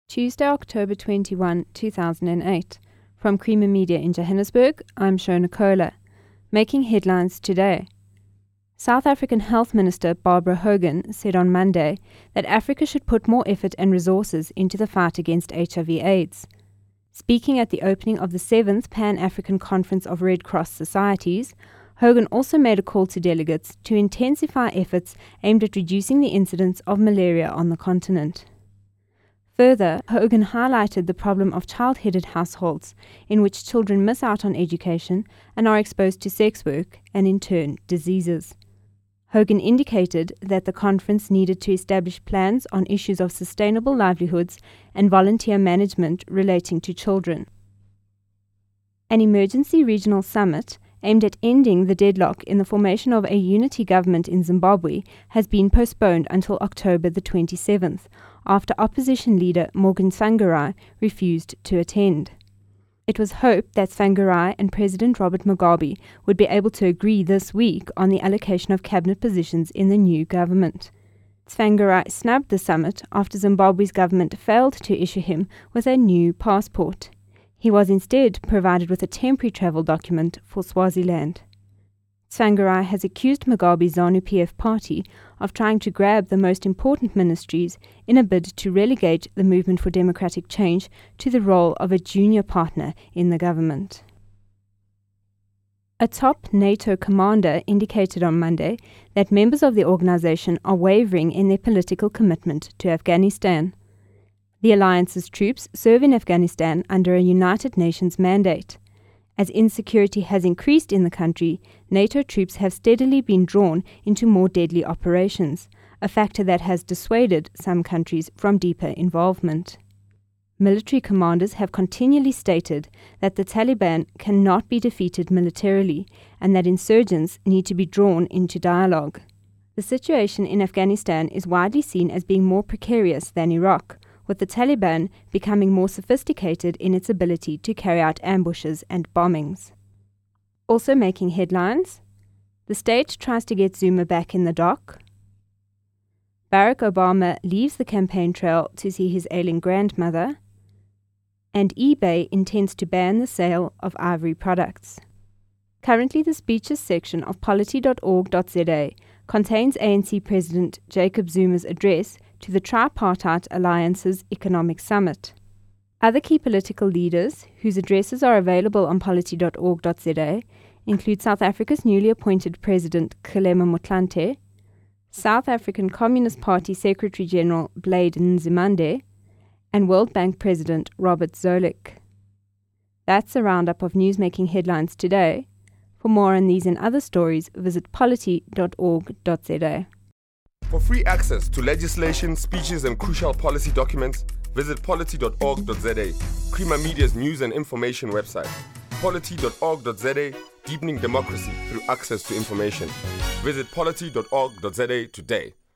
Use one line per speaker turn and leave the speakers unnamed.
Tuesday, October 21, 2008. From Creamer Media in Johannesburg, I'm Shona Kohler. Making headlines today. South African Health Minister Barbara Hogan said on Monday that Africa should put more effort and resources into the fight against HIV/AIDS. Speaking at the opening of the 7th Pan-African Conference of Red Cross Societies, Hogan also made a call to delegates to intensify efforts aimed at reducing the incidence of malaria on the continent. Further, Hogan highlighted the problem of child-headed households in which children miss out on education and are exposed to sex work and, in turn, diseases. Hogan indicated that the conference needed to establish plans on issues of sustainable livelihoods and volunteer management relating to children. An emergency regional summit aimed at ending the deadlock in the formation of a unity government in Zimbabwe has been postponed until October the 27th, after opposition leader Morgan Tsvangirai refused to attend. It was hoped that Tsvangirai and President Robert Mugabe would be able to agree this week on the allocation of cabinet positions in the new government. Tsvangirai snubbed the summit after Zimbabwe's government failed to issue him with a new passport. He was instead provided with a temporary travel document for Swaziland. Tsvangirai has accused Mugabe's ZANU-PF party of trying to grab the most important ministries in a bid to relegate the Movement for Democratic Change to the role of a junior partner in the government. A top NATO commander indicated on Monday that members of the organization are wavering in their political commitment to Afghanistan. The alliance's troops serve in Afghanistan under a United Nations mandate. As insecurity has increased in the country, NATO troops have steadily been drawn into more deadly operations, a factor that has dissuaded some countries from deeper involvement. Military commanders have continually stated that the Taliban cannot be defeated militarily and that insurgents need to be drawn into dialogue. The situation in Afghanistan is widely seen as being more precarious than Iraq, with the Taliban becoming more sophisticated in its ability to carry out ambushes and bombings. Also making headlines, the state tries to get Zuma back in the dock. Barack Obama leaves the campaign trail to see his ailing grandmother. And eBay intends to ban the sale of ivory products. Currently, the speeches section of polity.org.za contains ANC President Jacob Zuma's address to the Tripartite Alliance's Economic Summit. Other key political leaders whose addresses are available on polity.org.za include South Africa's newly appointed President Kgalema Motlanthe, South African Communist Party Secretary-General Blade Nzimande, and World Bank President Robert Zoellick. That's a roundup of newsmaking headlines today. For more on these and other stories, visit polity.org.za.
For free access to legislation, speeches, and crucial policy documents, visit polity.org.za, Creamer Media's news and information website. Polity.org.za, deepening democracy through access to information. Visit polity.org.za today.